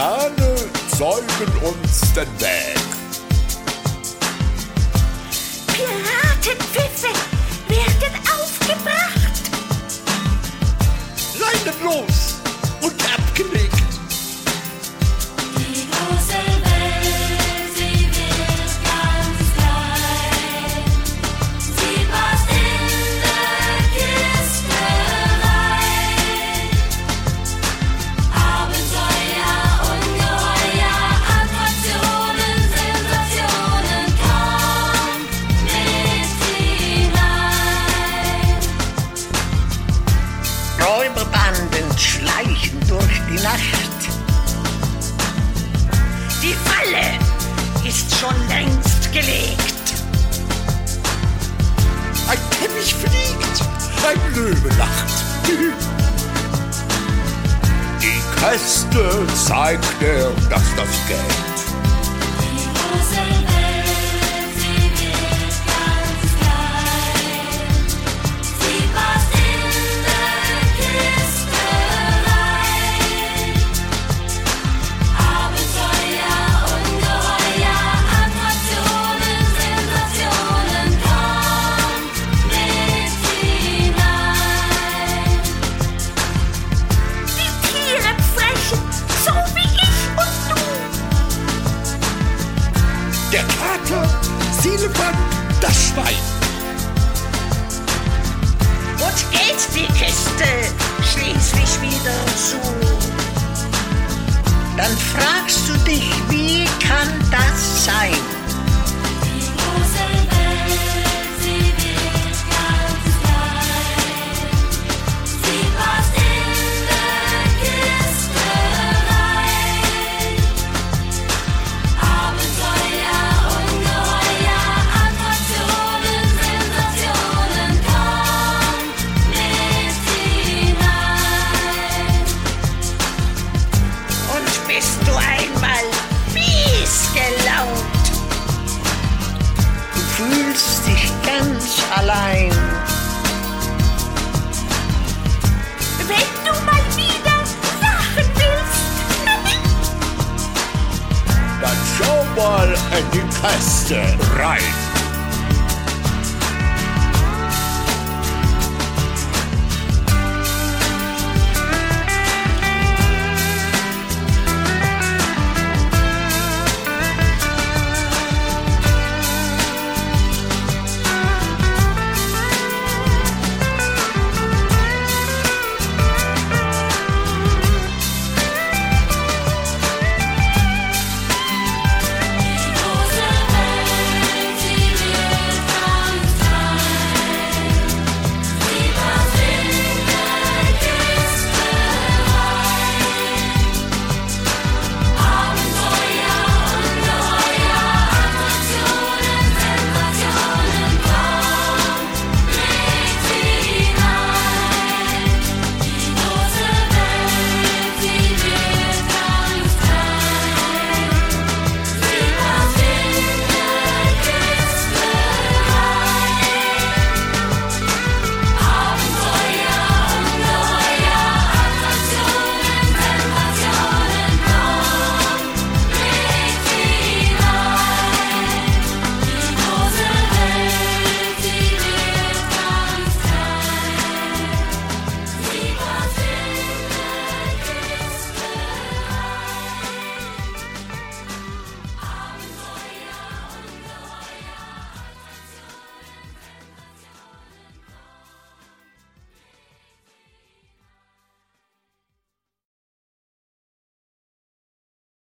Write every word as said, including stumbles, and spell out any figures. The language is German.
Laterne zeugen uns den Weg. Piratenpfiffe werden aufgebracht. Leinen los und abgelegt. Die große Welt, sie wird ganz klein. Sie passt in der Kiste rein. Abenteuer, Ungeheuer, Attraktionen, Sensationen, komm mit hinein. Räuberbanden schleichen durch die Nacht. Die Falle ist schon längst gelegt. Ein Teppich fliegt, ein Löwe lacht. Die Käste zeigt er, dass das geht. Die große Welt, sie wird ganz klein. Sie passt in der Kiste rein. Abenteuer, Ungeheuer, Attraktionen, Sensationen, komm mit hinein. Die Tiere frechen, so wie ich und du. Der Kater, Silvan, das Schwein. Und geht die Kiste schließlich wieder zu. Dann fragst du dich, wie kann das sein? Die große Welt, sie wird ganz klein. Sie passt in der Kiste rein. Abenteuer, Ungeheuer, Attraktionen, Sensationen, komm mit hinein. Und bist du einmal mies gelaunt, Du fühlst dich ganz allein. wenn du mal wieder lachen willst. Dann schau mal in die Käste rein.